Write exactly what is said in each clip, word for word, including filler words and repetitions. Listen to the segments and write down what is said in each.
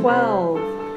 twelve,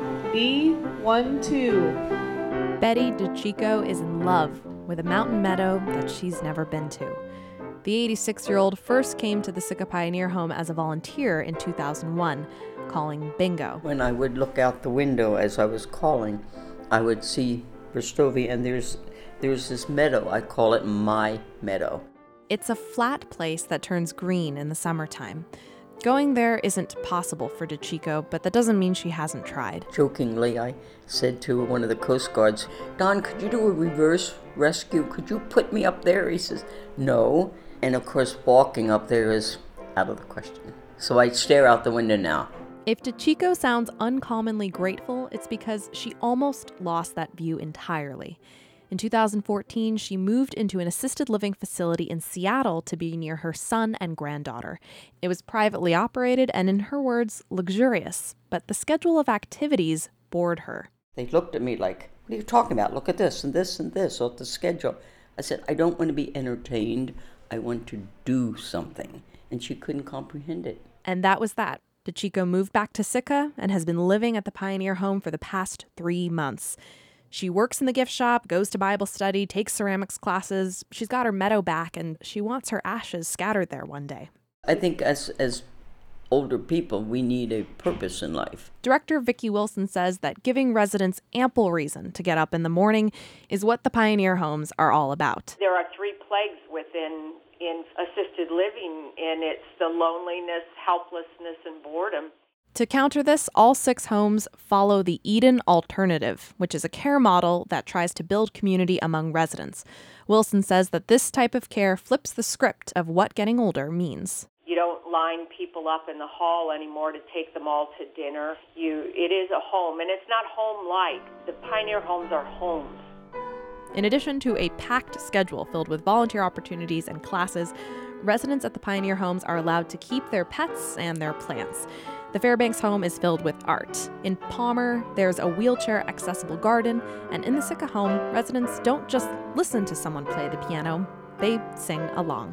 B one two. Betty DeChico is in love with a mountain meadow that she's never been to. The eighty-six-year-old first came to the Sitka Pioneer Home as a volunteer in two thousand one, calling bingo. When I would look out the window as I was calling, I would see Verstovia, and there's there's this meadow. I call it my meadow. It's a flat place that turns green in the summertime. Going there isn't possible for DeChico, but that doesn't mean she hasn't tried. Jokingly, I said to one of the Coast Guards, Don, could you do a reverse rescue? Could you put me up there? He says, no. And of course, walking up there is out of the question. So I stare out the window now. If DeChico sounds uncommonly grateful, it's because she almost lost that view entirely. In two thousand fourteen, she moved into an assisted living facility in Seattle to be near her son and granddaughter. It was privately operated and, in her words, luxurious, but the schedule of activities bored her. They looked at me like, what are you talking about? Look at this and this and this, or the schedule. I said, I don't want to be entertained. I want to do something. And she couldn't comprehend it. And that was that. DeChico moved back to Sitka and has been living at the Pioneer Home for the past three months. She works in the gift shop, goes to Bible study, takes ceramics classes. She's got her meadow back, and she wants her ashes scattered there one day. I think as as older people, we need a purpose in life. Director Vicki Wilson says that giving residents ample reason to get up in the morning is what the Pioneer Homes are all about. There are three plagues within in assisted living, and it's the loneliness, helplessness, and boredom. To counter this, all six homes follow the Eden Alternative, which is a care model that tries to build community among residents. Wilson says that this type of care flips the script of what getting older means. You don't line people up in the hall anymore to take them all to dinner. You, it is a home, and it's not home-like. The Pioneer Homes are homes. In addition to a packed schedule filled with volunteer opportunities and classes, residents at the Pioneer Homes are allowed to keep their pets and their plants. The Fairbanks home is filled with art. In Palmer, there's a wheelchair-accessible garden, and in the Sitka home, residents don't just listen to someone play the piano, they sing along.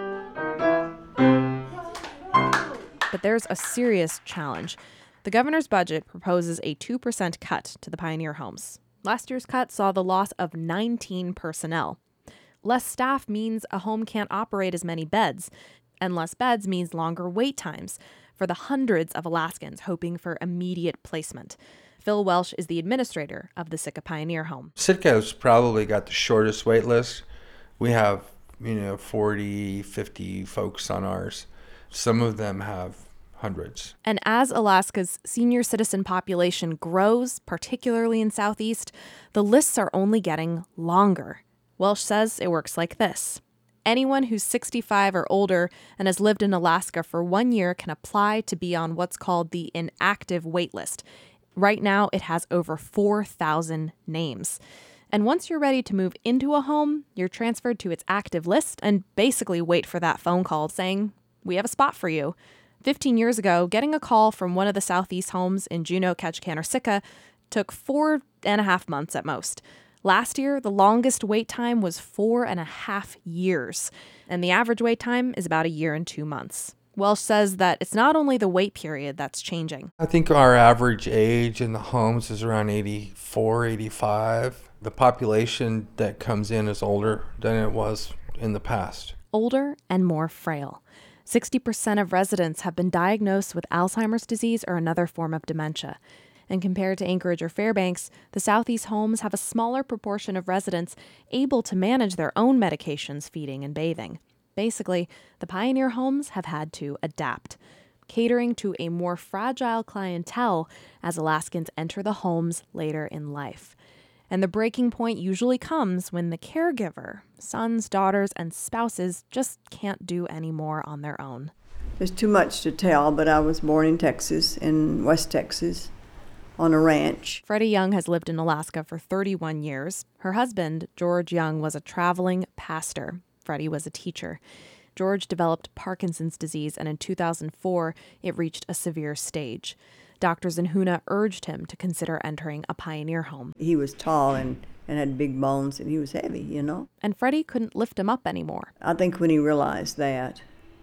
But there's a serious challenge. The governor's budget proposes a two percent cut to the Pioneer Homes. Last year's cut saw the loss of nineteen personnel. Less staff means a home can't operate as many beds, and less beds means longer wait times for the hundreds of Alaskans hoping for immediate placement. Phil Welsh is the administrator of the Sitka Pioneer Home. Sitka's probably got the shortest wait list. We have, you know, forty, fifty folks on ours. Some of them have hundreds. And as Alaska's senior citizen population grows, particularly in Southeast, the lists are only getting longer. Welsh says it works like this. Anyone who's sixty-five or older and has lived in Alaska for one year can apply to be on what's called the inactive wait list. Right now, it has over four thousand names. And once you're ready to move into a home, you're transferred to its active list and basically wait for that phone call saying, we have a spot for you. Fifteen years ago, getting a call from one of the Southeast homes in Juneau, Ketchikan, or Sitka took four and a half months at most. Last year, the longest wait time was four and a half years, and the average wait time is about a year and two months. Welsh says that it's not only the wait period that's changing. I think our average age in the homes is around eighty-four, eighty-five. The population that comes in is older than it was in the past. Older and more frail. sixty percent of residents have been diagnosed with Alzheimer's disease or another form of dementia. And compared to Anchorage or Fairbanks, the Southeast homes have a smaller proportion of residents able to manage their own medications, feeding, and bathing. Basically, the Pioneer Homes have had to adapt, catering to a more fragile clientele as Alaskans enter the homes later in life. And the breaking point usually comes when the caregiver, sons, daughters, and spouses just can't do any more on their own. There's too much to tell, but I was born in Texas, in West Texas, on a ranch. Freddie Young has lived in Alaska for thirty-one years. Her husband, George Young, was a traveling pastor. Freddie was a teacher. George developed Parkinson's disease, and in two thousand four, it reached a severe stage. Doctors in Hoonah urged him to consider entering a Pioneer Home. He was tall and, and had big bones, and he was heavy, you know. And Freddie couldn't lift him up anymore. I think when he realized that,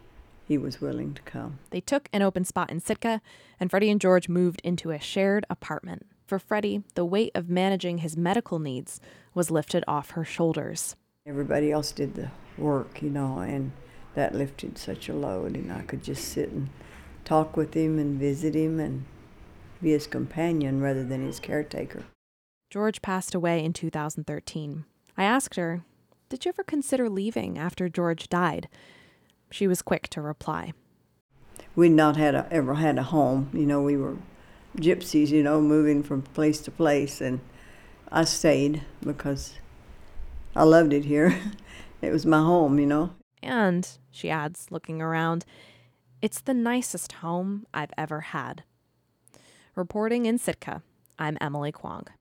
he was willing to come. They took an open spot in Sitka, and Freddie and George moved into a shared apartment. For Freddie, the weight of managing his medical needs was lifted off her shoulders. Everybody else did the work, you know, and that lifted such a load, and I could just sit and talk with him and visit him and be his companion rather than his caretaker. George passed away in two thousand thirteen. I asked her, "Did you ever consider leaving after George died?" She was quick to reply. We'd not had a, ever had a home. You know, we were gypsies, you know, moving from place to place, and I stayed because I loved it here. It was my home, you know. And, she adds, looking around, it's the nicest home I've ever had. Reporting in Sitka, I'm Emily Kwong.